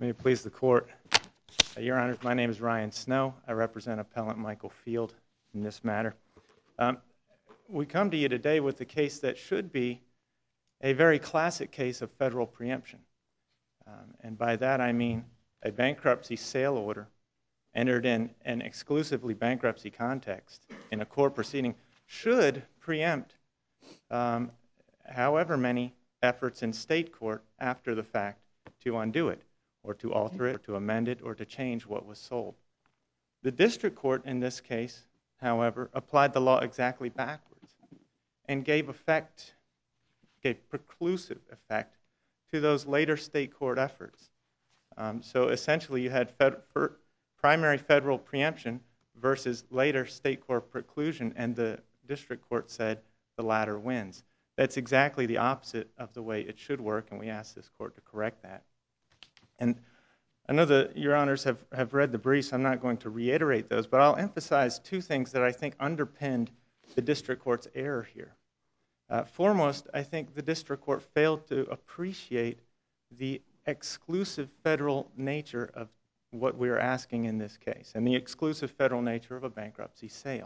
May it please the Court. Your Honors, my name is Ryan Snow. I represent Appellant Michael Field in this matter. We come to you today with a case that should be a very classic case of federal preemption. And by that I mean a bankruptcy sale order entered in an exclusively bankruptcy context in a court proceeding should preempt however many efforts in state court after the fact to undo it, or to alter it, or to amend it, or to change what was sold. The district court in this case, however, applied the law exactly backwards and gave preclusive effect to those later state court efforts. So essentially you had primary federal preemption versus later state court preclusion, and the district court said the latter wins. That's exactly the opposite of the way it should work, and we ask this court to correct that. And I know that your honors have read the briefs. I'm not going to reiterate those, but I'll emphasize two things that I think underpinned the district court's error here. Foremost, I think the district court failed to appreciate the exclusive federal nature of what we're asking in this case, and the exclusive federal nature of a bankruptcy sale.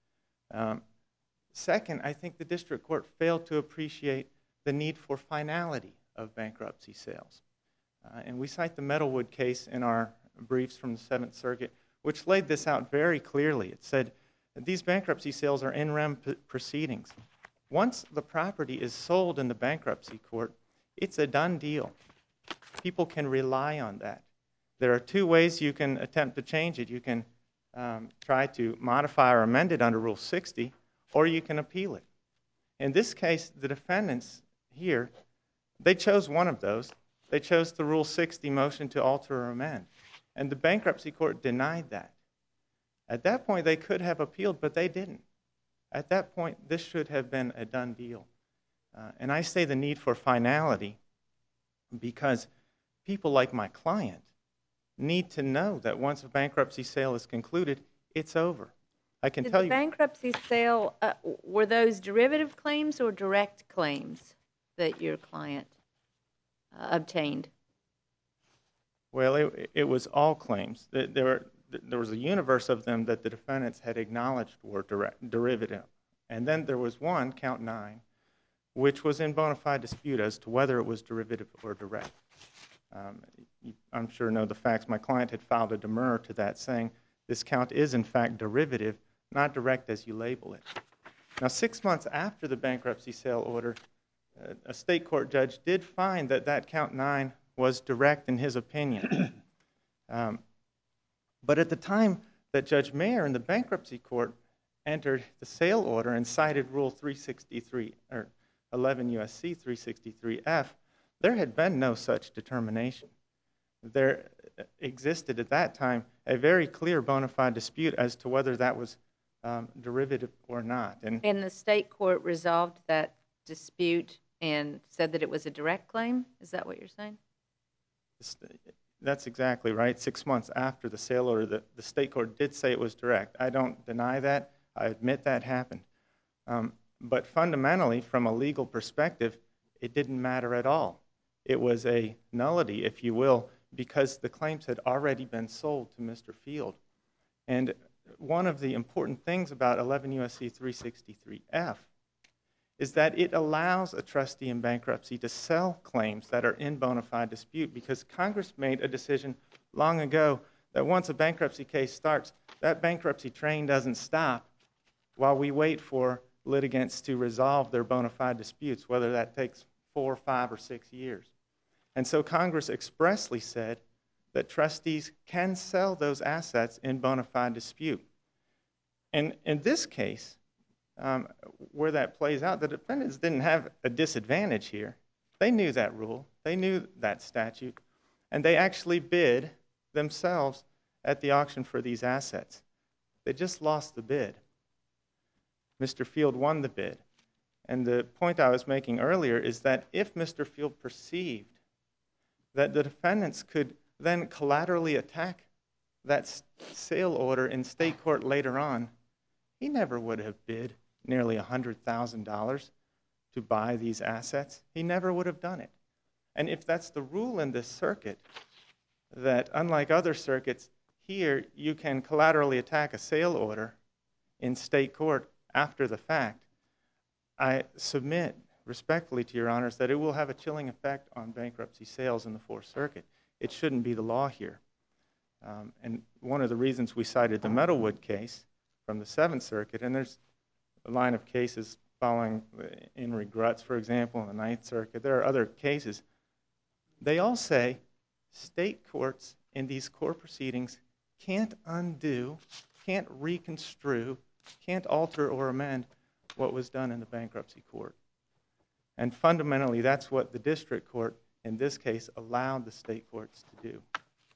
Second, I think the district court failed to appreciate the need for finality of bankruptcy sales. And we cite the Metalwood case in our briefs from the Seventh Circuit, which laid this out very clearly. It said that these bankruptcy sales are in rem proceedings. Once the property is sold in the bankruptcy court, it's a done deal. People can rely on that. There are two ways you can attempt to change it. You can try to modify or amend it under Rule 60, or you can appeal it. In this case, the defendants here, they chose one of those. They chose the Rule 60 motion to alter or amend, and the bankruptcy court denied that. At that point, they could have appealed, but they didn't. At that point, this should have been a done deal. And I say the need for finality because people like my client need to know that once a bankruptcy sale is concluded, it's over. I can tell you. Did the bankruptcy sale, were those derivative claims or direct claims that your client obtained? Well, it was all claims. There was a universe of them that the defendants had acknowledged were derivative. And then there was one, count 9, which was in bona fide dispute as to whether it was derivative or direct. I'm sure you know the facts. My client had filed a demurrer to that saying this count is in fact derivative, not direct as you label it. Now 6 months after the bankruptcy sale order, a state court judge did find that that count 9 was direct in his opinion. But at the time that Judge Mayer in the bankruptcy court entered the sale order and cited Rule 363, or 11 U.S.C. 363F, there had been no such determination. There existed at that time a very clear bona fide dispute as to whether that was derivative or not. And the state court resolved that dispute and said that it was a direct claim? Is that what you're saying? That's exactly right. 6 months after the sale order, the state court did say it was direct. I don't deny that. I admit that happened. But fundamentally, from a legal perspective, it didn't matter at all. It was a nullity, if you will, because the claims had already been sold to Mr. Field. And one of the important things about 11 U.S.C. 363F is that it allows a trustee in bankruptcy to sell claims that are in bona fide dispute, because Congress made a decision long ago that once a bankruptcy case starts, that bankruptcy train doesn't stop while we wait for litigants to resolve their bona fide disputes, whether that takes 4, 5, or 6 years. And so Congress expressly said that trustees can sell those assets in bona fide dispute. And in this case, where that plays out, the defendants didn't have a disadvantage here. They knew that rule. They knew that statute. And they actually bid themselves at the auction for these assets. They just lost the bid. Mr. Field won the bid. And the point I was making earlier is that if Mr. Field perceived that the defendants could then collaterally attack that sale order in state court later on, he never would have bid nearly $100,000 to buy these assets. He never would have done it. And if that's the rule in this circuit, that unlike other circuits, here you can collaterally attack a sale order in state court after the fact. I submit respectfully to your honors that it will have a chilling effect on bankruptcy sales in the Fourth Circuit. It shouldn't be the law here. And one of the reasons we cited the Metalwood case from the Seventh Circuit, and there's a line of cases following in Regrets, for example, in the Ninth Circuit. There are other cases. They all say state courts in these court proceedings can't undo, can't reconstrue, can't alter or amend what was done in the bankruptcy court. And fundamentally, that's what the district court, in this case, allowed the state courts to do.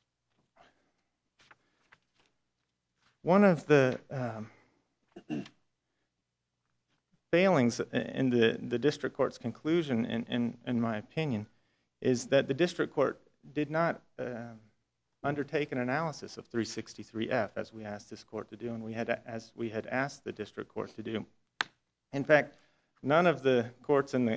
One of the failings in the district court's conclusion, in my opinion, is that the district court did not undertake an analysis of 363F as we asked this court to do, and as we had asked the district court to do. In fact, none of the courts in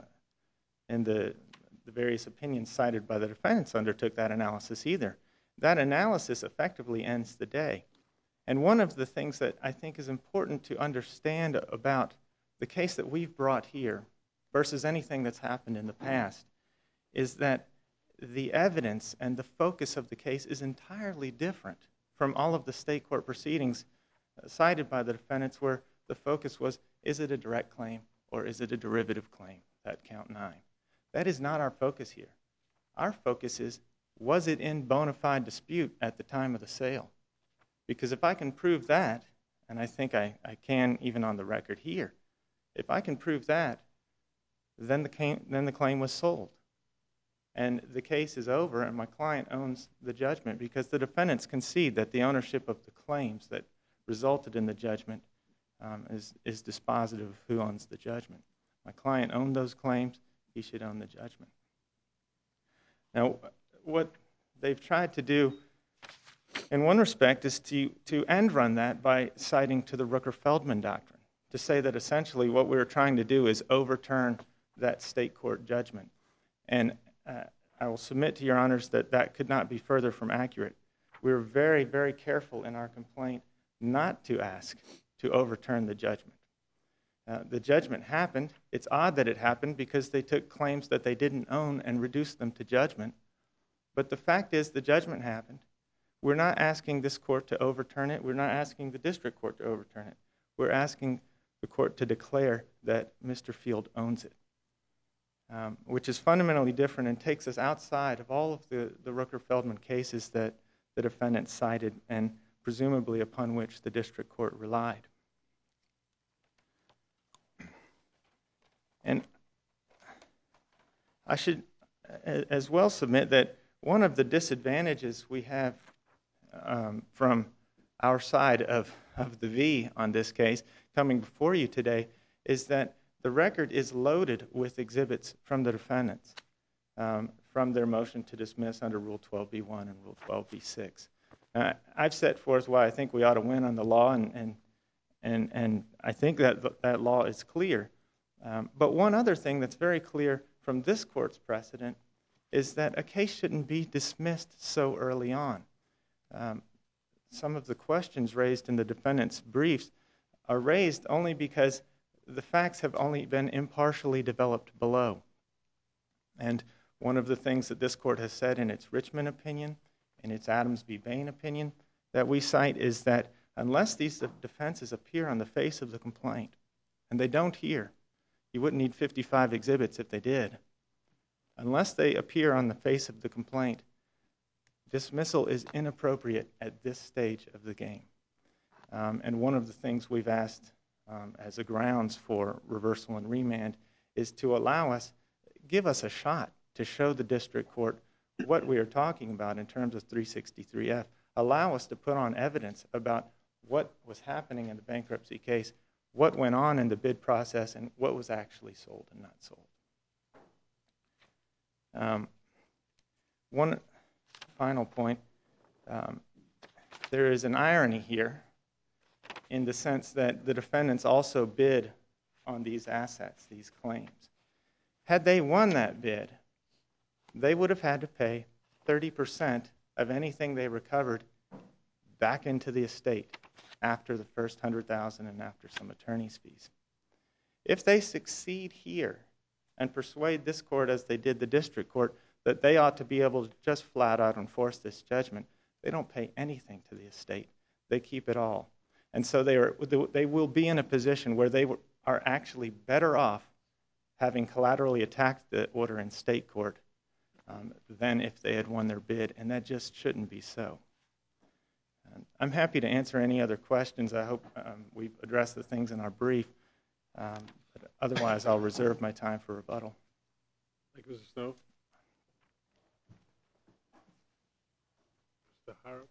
the various opinions cited by the defendants undertook that analysis either. That analysis effectively ends the day. And one of the things that I think is important to understand about the case that we've brought here versus anything that's happened in the past is that the evidence and the focus of the case is entirely different from all of the state court proceedings cited by the defendants where the focus was, is it a direct claim or is it a derivative claim, that count 9? That is not our focus here. Our focus is, was it in bona fide dispute at the time of the sale? Because if I can prove that, and I think I can even on the record here, if I can prove that, then the claim was sold. And the case is over and my client owns the judgment because the defendants concede that the ownership of the claims that resulted in the judgment is dispositive of who owns the judgment. My client owned those claims, he should own the judgment. Now, what they've tried to do in one respect is to end run that by citing to the Rooker-Feldman doctrine, to say that essentially what we're trying to do is overturn that state court judgment. And I will submit to your honors that that could not be further from accurate. We were very, very careful in our complaint not to ask to overturn the judgment. The judgment happened. It's odd that it happened because they took claims that they didn't own and reduced them to judgment. But the fact is the judgment happened. We're not asking this court to overturn it. We're not asking the district court to overturn it. We're asking the court to declare that Mr. Field owns it, which is fundamentally different and takes us outside of all of the Rooker-Feldman cases that the defendant cited and presumably upon which the district court relied. And I should as well submit that one of the disadvantages we have from our side of the V on this case coming before you today is that the record is loaded with exhibits from the defendants from their motion to dismiss under Rule 12b-1 and Rule 12b-6. I've set forth why I think we ought to win on the law, and I think that law is clear. But one other thing that's very clear from this court's precedent is that a case shouldn't be dismissed so early on. Some of the questions raised in the defendant's briefs are raised only because the facts have only been impartially developed below. And one of the things that this court has said in its Richmond opinion, in its Adams v. Bain opinion, that we cite is that unless these defenses appear on the face of the complaint, and they don't here, you wouldn't need 55 exhibits if they did. Unless they appear on the face of the complaint, dismissal is inappropriate at this stage of the game. And one of the things we've asked as a grounds for reversal and remand is to allow us, give us a shot to show the district court what we are talking about in terms of 363F. Allow us to put on evidence about what was happening in the bankruptcy case, what went on in the bid process, and what was actually sold and not sold. One final point, there is an irony here in the sense that the defendants also bid on these assets, these claims. Had they won that bid, they would have had to pay 30% of anything they recovered back into the estate after the first $100,000 and after some attorney's fees. If they succeed here and persuade this court, as they did the district court, that they ought to be able to just flat out enforce this judgment, they don't pay anything to the estate. They keep it all. And so they will be in a position where they are actually better off having collaterally attacked the order in state court than if they had won their bid, and that just shouldn't be so. I'm happy to answer any other questions. I hope we've addressed the things in our brief. But otherwise, I'll reserve my time for rebuttal. Thank you, Mr. Snow. Mr. Harrop.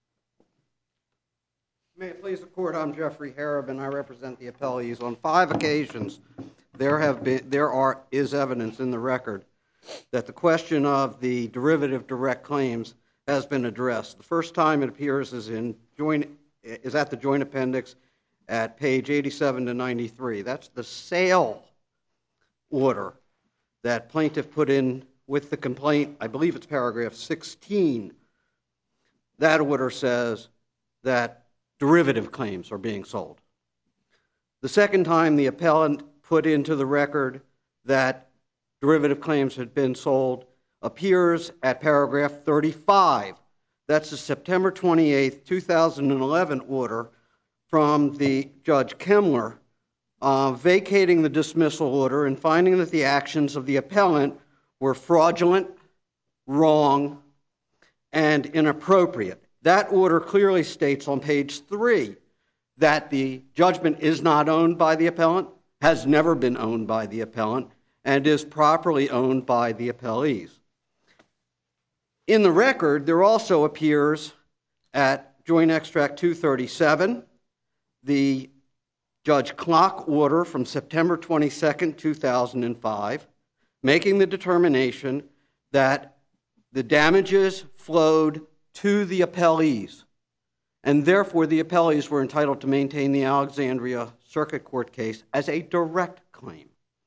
May it please the Court, I'm Jeffrey Harrop, and I represent the appellees. On 5 occasions, there is evidence in the record that the question of the derivative direct claims has been addressed. The first time it appears is at the joint appendix at page 87 to 93. That's the sale order that plaintiff put in with the complaint. I believe it's paragraph 16. That order says that derivative claims are being sold. The second time the appellant put into the record that derivative claims had been sold appears at paragraph 35. That's the September 28, 2011 order from the Judge Kemmler vacating the dismissal order and finding that the actions of the appellant were fraudulent, wrong, and inappropriate. That order clearly states on page 3 that the judgment is not owned by the appellant, has never been owned by the appellant, and is properly owned by the appellees. In the record, there also appears at Joint Extract 237, the Judge Clock order from September 22, 2005, making the determination that the damages flowed to the appellees, and therefore the appellees were entitled to maintain the Alexandria Circuit Court case as a direct claim.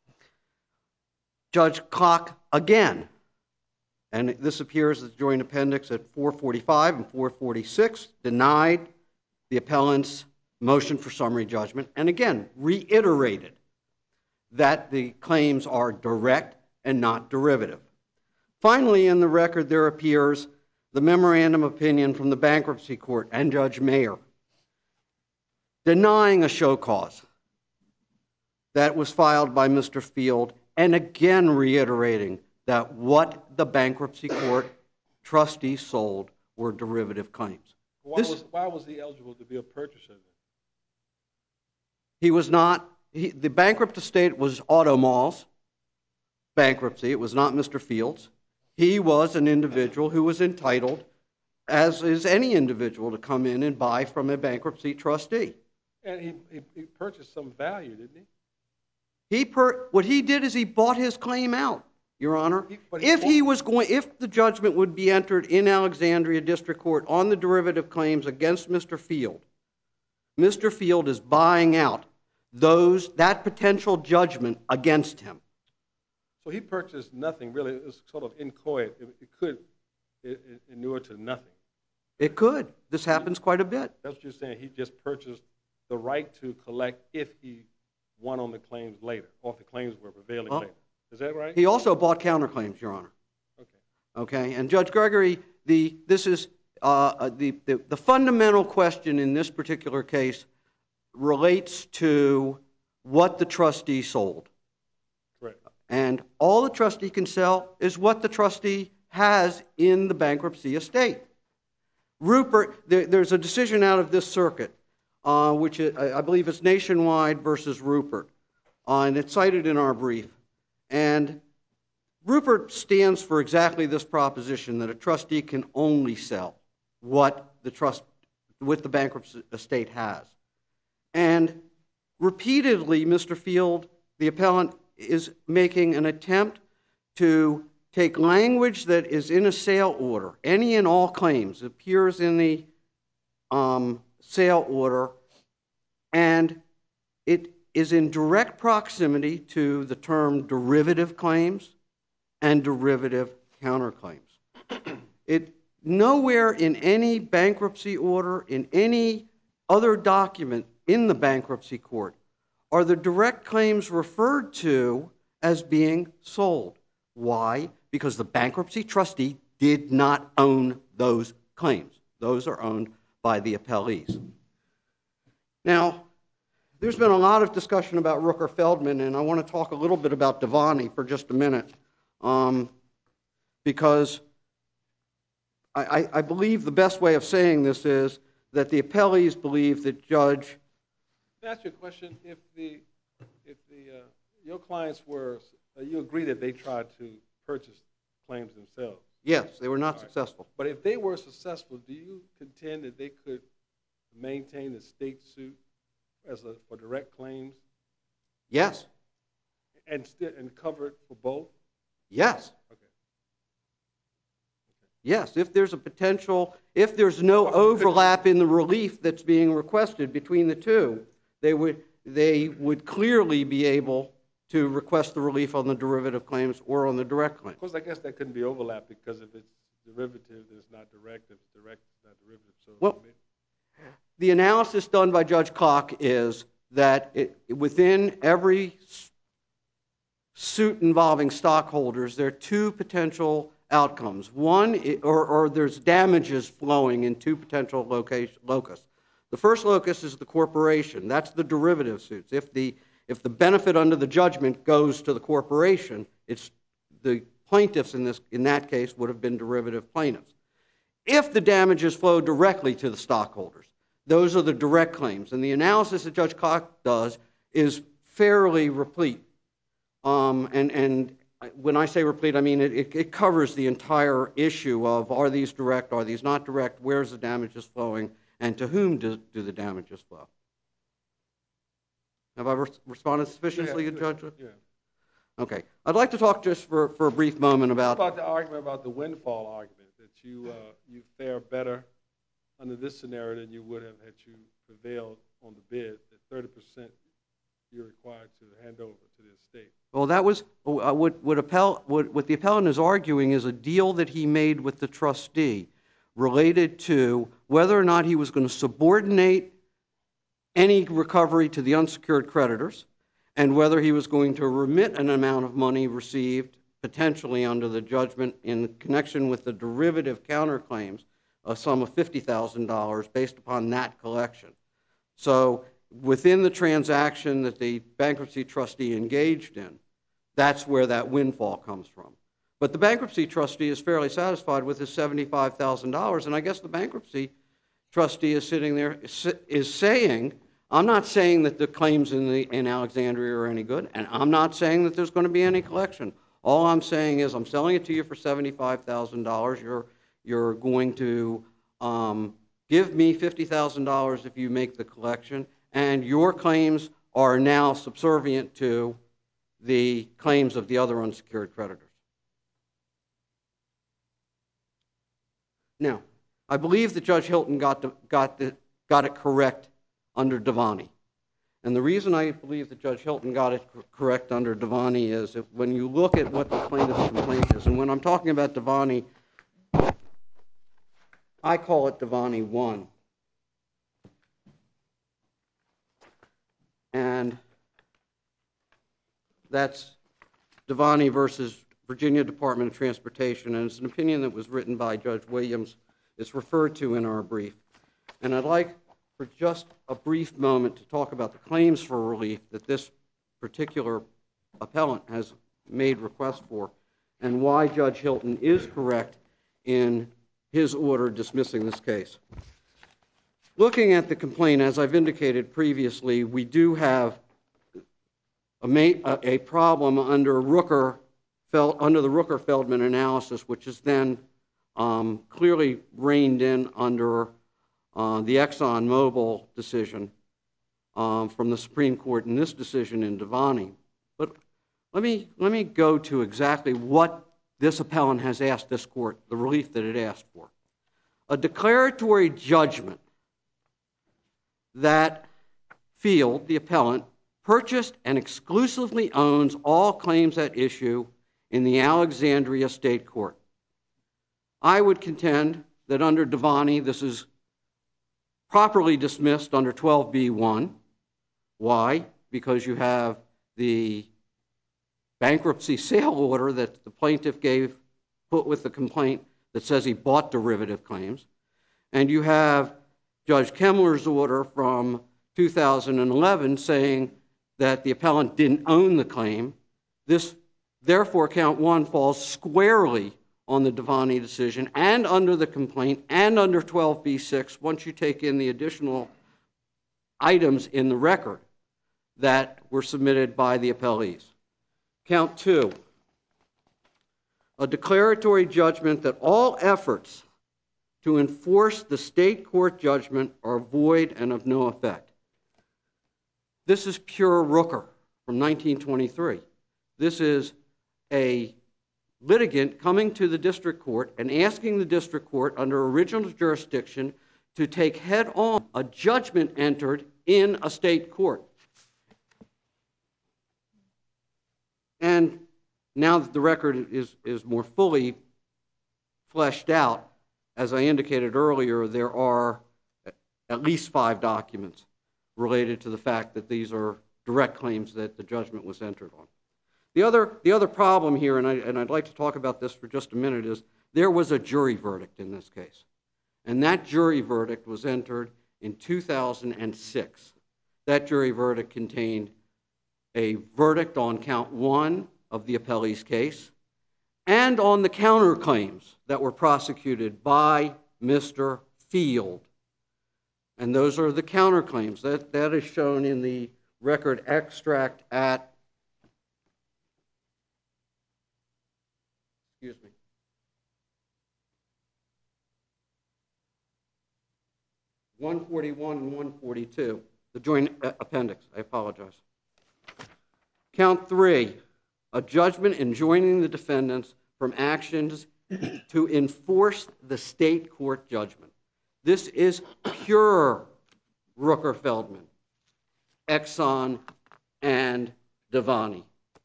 Judge Clock again, and this appears as joint appendix at 445 and 446, denied the appellant's motion for summary judgment, and again reiterated that the claims are direct and not derivative. Finally, in the record, there appears the memorandum opinion from the Bankruptcy Court and Judge Mayer denying a show cause that was filed by Mr. Field, and again reiterating that what the Bankruptcy Court trustee sold were derivative claims. Why was he eligible to be a purchaser then? He was not. The bankrupt estate was Auto Mall's bankruptcy. It was not Mr. Field's. He was an individual who was entitled, as is any individual, to come in and buy from a bankruptcy trustee. And he purchased some value, didn't he? What he did is he bought his claim out, Your Honor. If the judgment would be entered in Alexandria District Court on the derivative claims against Mr. Field is buying out that potential judgment against him. So he purchased nothing, really. It was sort of inchoate. It could inure to nothing. It could. This happens quite a bit. That's what you're saying. He just purchased the right to collect if he won on the claims later, or if the claims were prevailing later. Is that right? He also bought counterclaims, Your Honor. Okay. And Judge Gregory, the fundamental question in this particular case relates to what the trustee sold. Correct. And all the trustee can sell is what the trustee has in the bankruptcy estate. Rupert, there's a decision out of this circuit, which I believe is Nationwide versus Rupert, and it's cited in our brief. And Rupert stands for exactly this proposition, that a trustee can only sell what the bankruptcy estate has. And repeatedly, Mr. Field, the appellant, is making an attempt to take language that is in a sale order, any and all claims appears in the sale order, and it is in direct proximity to the term derivative claims and derivative counterclaims. nowhere in any bankruptcy order, in any other document in the bankruptcy court, are the direct claims referred to as being sold. Why? Because the bankruptcy trustee did not own those claims. Those are owned by the appellees. Now, there's been a lot of discussion about Rooker-Feldman, and I want to talk a little bit about Devaney for just a minute, because I believe the best way of saying this is that the appellees believe that Judge... Let me ask you a question. If your clients were, you agree that they tried to purchase claims themselves? Yes, they were not successful. But if they were successful, do you contend that they could maintain the state suit for direct claims? Yes. And cover it for both? Yes. Okay. Yes, if there's a potential, if there's no overlap in the relief that's being requested between the two, they would clearly be able to request the relief on the derivative claims or on the direct claims. Of course, I guess that couldn't be overlap, because if it's derivative, then it's not direct. If it's direct, it's not derivative. So well, the analysis done by Judge Koch is that within every suit involving stockholders, there are two potential outcomes. One, or there's damages flowing in two potential locus. The first locus is the corporation. That's the derivative suits. If the benefit under the judgment goes to the corporation, it's the plaintiffs in that case would have been derivative plaintiffs. If the damages flow directly to the stockholders, those are the direct claims. And the analysis that Judge Koch does is fairly replete. And when I say replete, I mean it covers the entire issue of, are these direct, are these not direct, where's the damages flowing, and to whom do the damages flow. Have I responded sufficiently, Judge? Yeah. Okay. I'd like to talk just for a brief moment about... What about the argument about the windfall argument, that you fare better under this scenario than you would have had you prevailed on the bid, that 30% you're required to hand over to the estate? Well, that was what the appellant is arguing is a deal that he made with the trustee related to whether or not he was going to subordinate any recovery to the unsecured creditors, and whether he was going to remit an amount of money received potentially under the judgment in connection with the derivative counterclaims, a sum of $50,000 based upon that collection. So within the transaction that the bankruptcy trustee engaged in, that's where that windfall comes from. But the bankruptcy trustee is fairly satisfied with his $75,000, and I guess the bankruptcy trustee is sitting there, is saying, I'm not saying that the claims in Alexandria are any good, and I'm not saying that there's going to be any collection. All I'm saying is I'm selling it to you for $75,000. You're going to give me $50,000 if you make the collection, and your claims are now subservient to the claims of the other unsecured creditors. Now, I believe that Judge Hilton got it correct under Devaney. And the reason I believe that Judge Hilton got it correct under Devaney is that when you look at what the plaintiff's complaint is, and when I'm talking about Devaney, I call it Devaney 1. And that's Devaney versus Virginia Department of Transportation, and it's an opinion that was written by Judge Williams. It's referred to in our brief. And I'd like for just a brief moment to talk about the claims for relief that this particular appellant has made requests for, and why Judge Hilton is correct in his order dismissing this case. Looking at the complaint, as I've indicated previously, we do have a problem under the Rooker-Feldman analysis, which is then clearly reined in under the ExxonMobil decision from the Supreme Court in this decision in Devaney. But let me go to exactly what this appellant has asked this court, the relief that it asked for. A declaratory judgment that Field, the appellant, purchased and exclusively owns all claims at issue in the Alexandria State Court. I would contend that under Devani this is properly dismissed under 12b-1. Why? Because you have the bankruptcy sale order that the plaintiff put with the complaint that says he bought derivative claims, and you have Judge Kemmler's order from 2011 saying that the appellant didn't own the claim. This, therefore, count 1 falls squarely on the Devani decision and under the complaint and under 12b-6 once you take in the additional items in the record that were submitted by the appellees. Count 2, a declaratory judgment that all efforts to enforce the state court judgment are void and of no effect. This is pure Rooker from 1923. This is a litigant coming to the district court and asking the district court under original jurisdiction to take head on a judgment entered in a state court. And now that the record is more fully fleshed out, as I indicated earlier, there are at least 5 documents related to the fact that these are direct claims that the judgment was entered on. The other problem here, and I'd like to talk about this for just a minute, is there was a jury verdict in this case. And that jury verdict was entered in 2006. That jury verdict contained a verdict on count 1 of the appellee's case and on the counterclaims that were prosecuted by Mr. Field. And those are the counterclaims. That is shown in the record extract at 141 and 142, the joint appendix. I apologize. Count 3, a judgment enjoining the defendants from actions to enforce the state court judgment. This is pure Rooker-Feldman, Exxon, and Devani.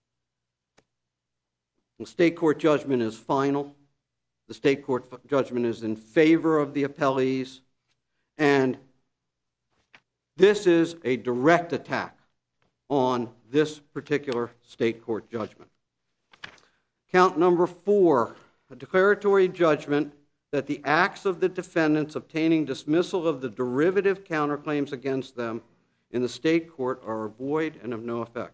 The state court judgment is final. The state court judgment is in favor of the appellees. And this is a direct attack on this particular state court judgment. Count number 4, a declaratory judgment that the acts of the defendants obtaining dismissal of the derivative counterclaims against them in the state court are void and of no effect.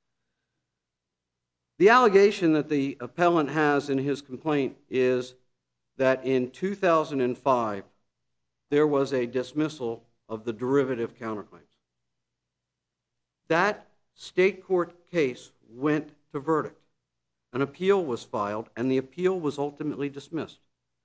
The allegation that the appellant has in his complaint is that in 2005 there was a dismissal of the derivative counterclaims. That state court case went to verdict. An appeal was filed, and the appeal was ultimately dismissed.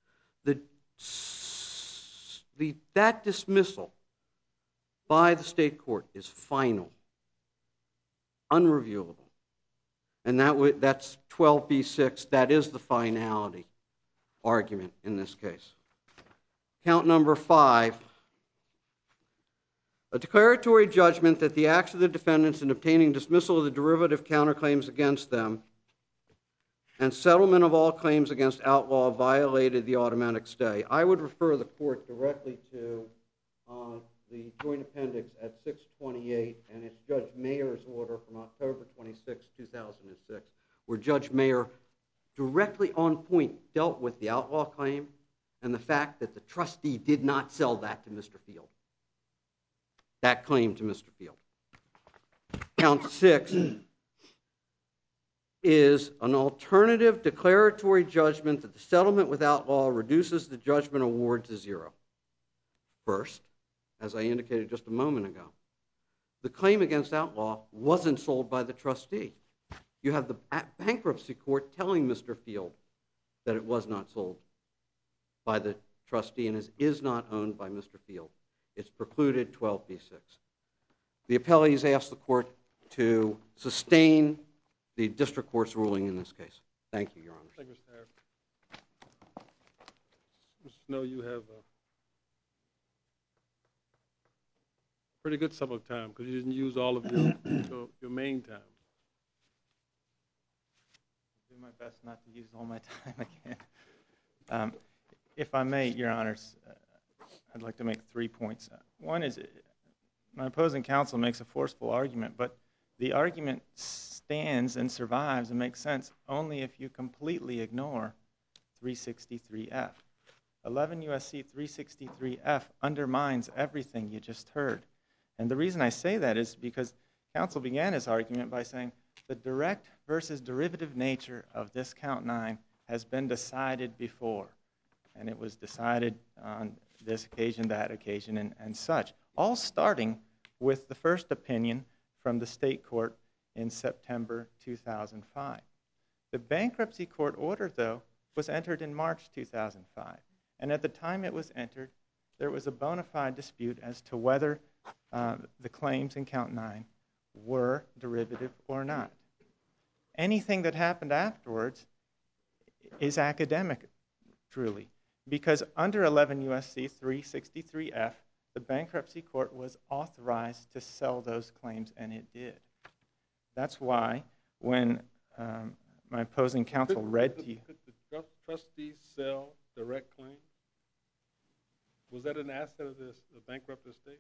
That dismissal by the state court is final, unreviewable. And that's 12b-6. That is the finality argument in this case. Count number 5, a declaratory judgment that the acts of the defendants in obtaining dismissal of the derivative counterclaims against them and settlement of all claims against Outlaw violated the automatic stay. I would refer the court directly to the joint appendix at 628, and it's Judge Mayer's order from October 26, 2006, where Judge Mayer directly on point dealt with the Outlaw claim and the fact that the trustee did not sell that to Mr. Field. That claim to Mr. Field. Count 6 is an alternative declaratory judgment that the settlement with Outlaw reduces the judgment award to 0. First, as I indicated just a moment ago, the claim against Outlaw wasn't sold by the trustee. You have the bankruptcy court telling Mr. Field that it was not sold by the trustee and is not owned by Mr. Field. It's precluded 12b-6. The appellees asked the court to sustain the district court's ruling in this case. Thank you, Your Honor. Thank you, Mr. Harris. Mr. Snow, you have a pretty good sum of time because you didn't use all of your main time. I'll do my best not to use all my time again. If I may, Your Honors, I'd like to make 3 points. One is my opposing counsel makes a forceful argument, but the argument stands and survives and makes sense only if you completely ignore 363F. 11 U.S.C. 363F undermines everything you just heard. And the reason I say that is because counsel began his argument by saying the direct versus derivative nature of this count 9 has been decided before. And it was decided on this occasion, that occasion, and such. All starting with the first opinion from the state court in September 2005. The bankruptcy court order, though, was entered in March 2005. And at the time it was entered, there was a bona fide dispute as to whether the claims in count 9 were derivative or not. Anything that happened afterwards is academic, truly, because under 11 U.S.C. 363F, the bankruptcy court was authorized to sell those claims, and it did. That's why when my opposing counsel read to you... Could the trustees sell direct claims? Was that an asset of the bankrupt estate?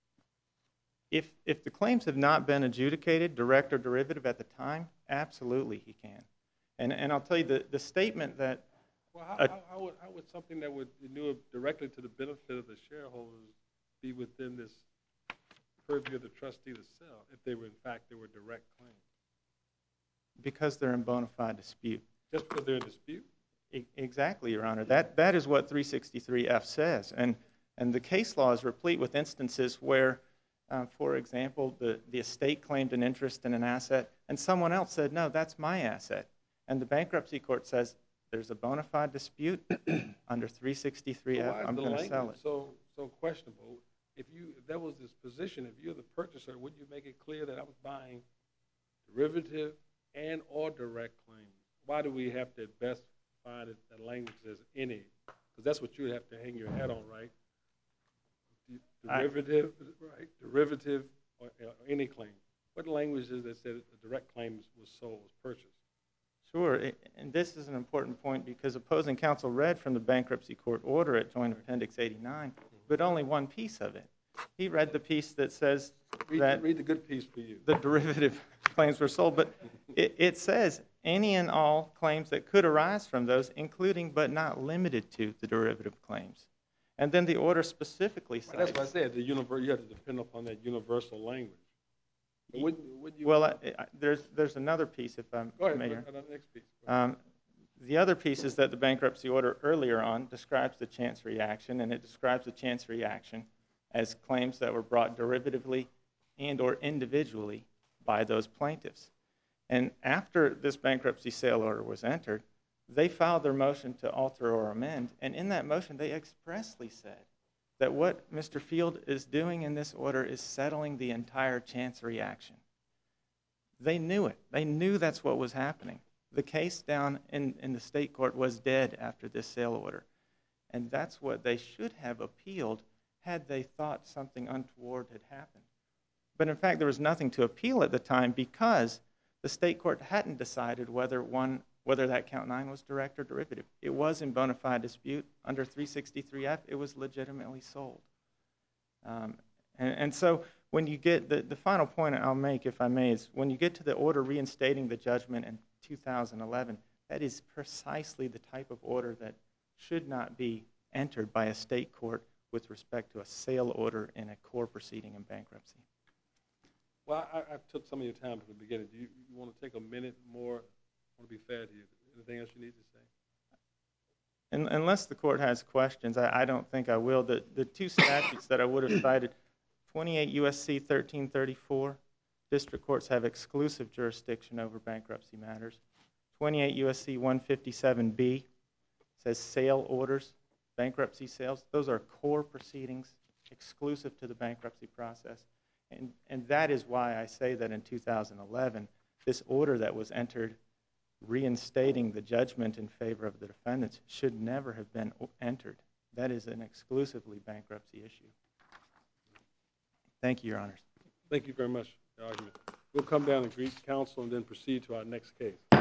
If the claims have not been adjudicated, direct or derivative at the time, absolutely he can. And I'll tell you, the statement that... Well, how would something that would inure directly to the benefit of the shareholders be within this purview of the trustee to sell if they were, in fact, they were direct claims? Because they're in bona fide dispute. Just because they're in dispute? Exactly, Your Honor. That is what 363F says. And the case law is replete with instances where, for example, the estate claimed an interest in an asset, and someone else said, no, that's my asset. And the bankruptcy court says, there's a bona fide dispute under 363F, I'm going to sell it. So questionable. If that was this position, if you're the purchaser, wouldn't you make it clear that I was buying derivative and or direct claims? Why do we have to at best find it that language says any? Because that's what you would have to hang your hat on, right? Derivative, right? Derivative or any claim. What language is that said the direct claims was sold, was purchased? Sure, and this is an important point because opposing counsel read from the bankruptcy court order at Joint Appendix 89, but only one piece of it. He read the piece that says that read the good piece for you. The derivative claims were sold, but it says any and all claims that could arise from those, including but not limited to the derivative claims. And then the order specifically cites... That's what I said, you have to depend upon that universal language. There's another piece, if I'm Go ahead, Mayor. The next piece. The other piece is that the bankruptcy order earlier on describes the chancery action, and it describes the chancery action as claims that were brought derivatively and or individually by those plaintiffs. And after this bankruptcy sale order was entered, they filed their motion to alter or amend, and in that motion they expressly said that what Mr. Field is doing in this order is settling the entire chancery action. They knew it. They knew that's what was happening. The case down in the state court was dead after this sale order, and that's what they should have appealed had they thought something untoward had happened. But in fact, there was nothing to appeal at the time because the state court hadn't decided whether that count 9 was direct or derivative. It was in bona fide dispute. Under 363F, it was legitimately sold. And so when you get, the final point I'll make, if I may, is when you get to the order reinstating the judgment in 2011, that is precisely the type of order that should not be entered by a state court with respect to a sale order in a core proceeding in bankruptcy. Well, I took some of your time from the beginning. Do you want to take a minute more? I want to be fair to you. Anything else you need to say? Unless the court has questions, I don't think I will. The two statutes that I would have cited, 28 U.S.C. 1334, district courts have exclusive jurisdiction over bankruptcy matters. 28 U.S.C. 157B says sale orders, bankruptcy sales. Those are core proceedings exclusive to the bankruptcy process. And that is why I say that in 2011, this order that was entered reinstating the judgment in favor of the defendants should never have been entered. That is an exclusively bankruptcy issue. Thank you, Your Honors. Thank you very much for the argument. We'll come down and greet counsel and then proceed to our next case.